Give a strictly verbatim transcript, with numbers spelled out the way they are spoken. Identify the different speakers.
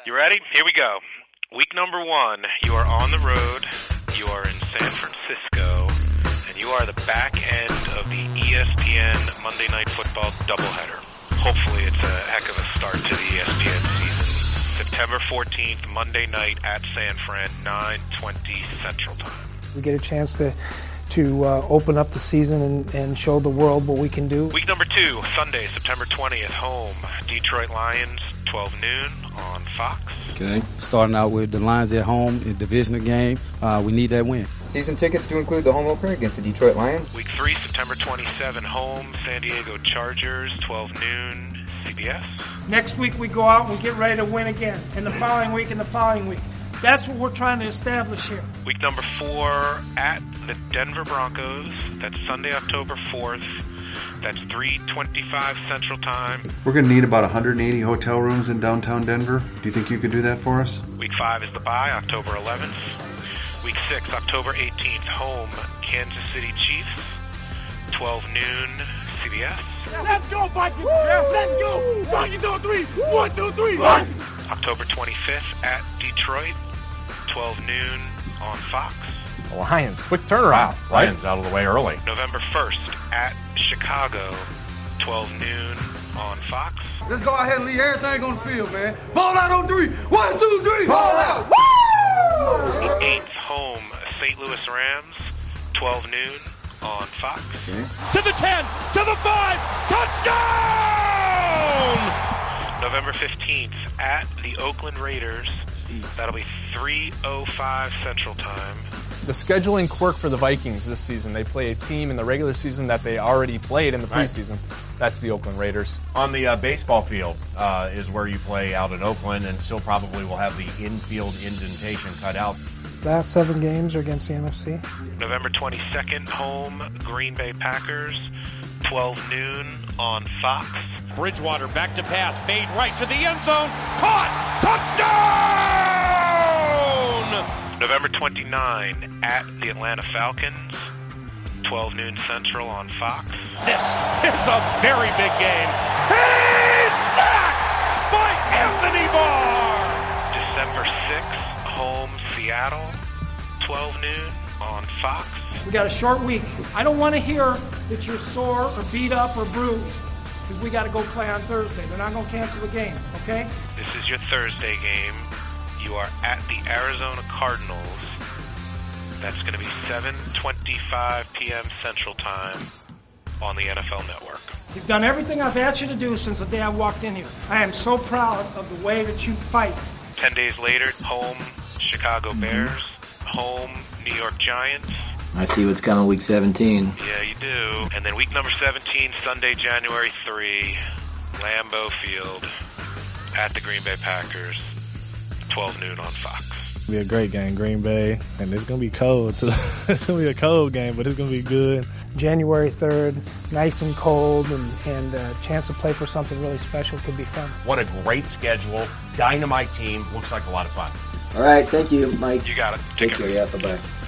Speaker 1: You ready? Here we go. Week number one, you are on the road, you are in San Francisco, and you are the back end of the E S P N Monday Night Football doubleheader. Hopefully it's a heck of a start to the E S P N season. September fourteenth, Monday night at San Fran, nine twenty Central Time.
Speaker 2: We get a chance to to uh, open up the season and, and show the world what we can do.
Speaker 1: Week number two, Sunday, September twentieth, home, Detroit Lions, twelve noon on Fox.
Speaker 3: Okay, starting out with the Lions at home, a divisional game. Uh, we need that win.
Speaker 4: Season tickets to include the home opener against the Detroit Lions.
Speaker 1: Week three, September twenty-seventh, home, San Diego Chargers, twelve noon, C B S.
Speaker 2: Next week we go out and we get ready to win again. And the following week and the following week. That's what we're trying to establish here.
Speaker 1: Week number four at the Denver Broncos. That's Sunday, October fourth. That's three twenty-five Central Time.
Speaker 5: We're going to need about one hundred eighty hotel rooms in downtown Denver. Do you think you could do that for us?
Speaker 1: Week five is the bye, October eleventh. Week six, October eighteenth, home, Kansas City Chiefs, twelve noon, C B S.
Speaker 6: Let's go, Vikings! Let's go! Vikings on three! One, two, three! One!
Speaker 1: October twenty-fifth at Detroit, twelve noon on Fox.
Speaker 7: Lions, quick turnaround. Wow. Right? Lions out of the way early.
Speaker 1: November first at Chicago, twelve noon on Fox.
Speaker 8: Let's go ahead and leave everything on the field, man. Ball out on three. One, two, three. Ball out.
Speaker 1: Woo! The eighth, home, Saint Louis Rams, twelve noon on Fox.
Speaker 6: Okay. To the ten, to the five, touchdown!
Speaker 1: November fifteenth at the Oakland Raiders. That'll be three oh five Central Time.
Speaker 7: The scheduling quirk for the Vikings this season, they play a team in the regular season that they already played in the preseason. Right. That's the Oakland Raiders.
Speaker 9: On the uh, baseball field uh, is where you play out in Oakland, and still probably will have the infield indentation cut out.
Speaker 2: Last seven games are against the N F C.
Speaker 1: November twenty-second, home, Green Bay Packers, twelve noon on Fox.
Speaker 6: Bridgewater back to pass, fade right to the end zone, caught, touchdown!
Speaker 1: November twenty-ninth, at the Atlanta Falcons, twelve noon Central on Fox.
Speaker 6: This is a very big game. He's sacked by Anthony Barr!
Speaker 1: December sixth, home, Seattle, twelve noon on Fox.
Speaker 2: We got a short week. I don't want to hear that you're sore or beat up or bruised, because we got to go play on Thursday. They're not going to cancel the game, okay?
Speaker 1: This is your Thursday game. You are at the Arizona Cardinals. That's going to be seven twenty-five p.m. Central Time on the N F L Network.
Speaker 2: You've done everything I've asked you to do since the day I walked in here. I am so proud of the way that you fight.
Speaker 1: Ten days later, home, Chicago Bears. Home, New York Giants.
Speaker 10: I see what's coming week seventeen.
Speaker 1: Yeah, you do. And then week number seventeen, Sunday, January third, Lambeau Field at the Green Bay Packers, twelve noon on Fox.
Speaker 11: It'll be a great game, Green Bay, and it's going to be cold. Too. It's going to be a cold game, but it's going to be good.
Speaker 2: January third, nice and cold, and, and a chance to play for something really special could be fun.
Speaker 9: What a great schedule. Dynamite team. Looks like a lot of fun.
Speaker 10: All right, thank you, Mike.
Speaker 1: You got it.
Speaker 10: Take, Take care. Yeah, bye-bye.